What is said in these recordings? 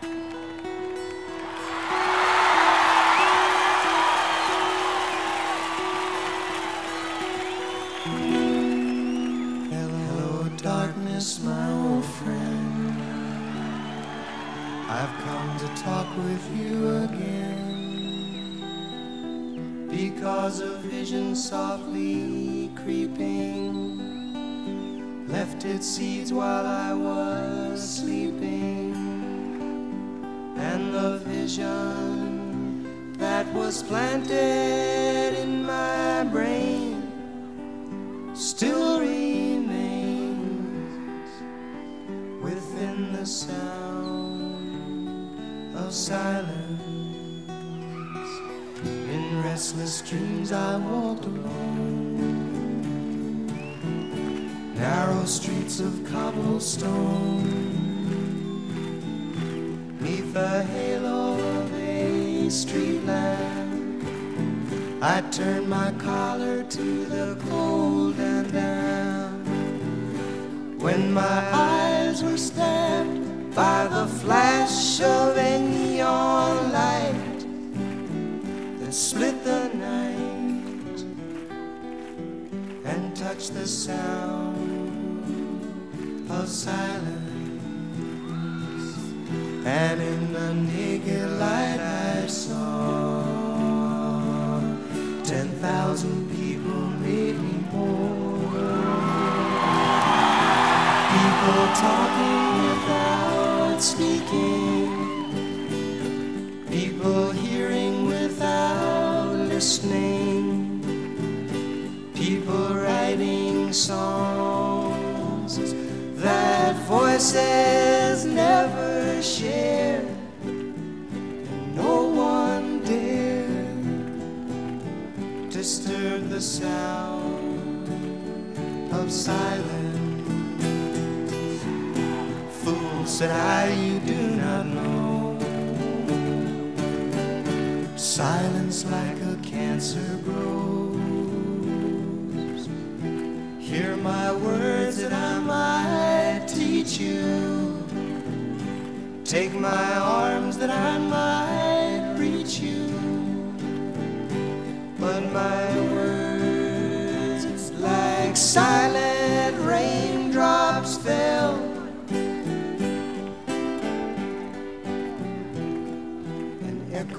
Hello, darkness, my old friend. I've come to talk with you again, because a vision softly creeping left its seeds while I was sleeping, and the vision that was planted in my brain still remains within the sound of silence. In restless dreams I walked alone, narrow streets of cobblestone, neath the halo of a street lamp. I turned my collar to the cold and damp, when my eyes were stabbed by the flash of a neon light that split the night and touched the sound of silence. And in the naked light I saw 10,000 people, maybe more. People talking without speaking, people hearing without listening, people writing songs that voices never share, and no one dared disturb the sound of silence. Fool, said I, you do not know. Silence like a cancer grows. Hear my words that I might teach you. Take my arms that I might reach you. But my words, like silent raindrops, fell and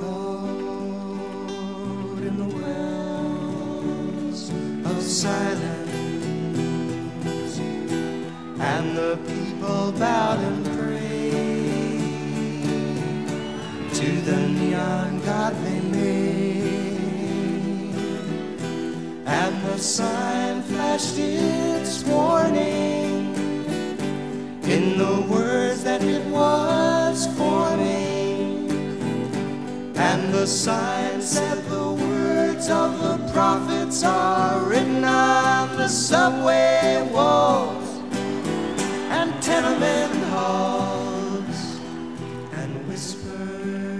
echoed in the wells of silence. And the people bowed and prayed to the neon god they made, and the sign flashed its warning in the words that it was forming. And the sign said the words of the prophets are written on the subway walls and tenement halls, and whispered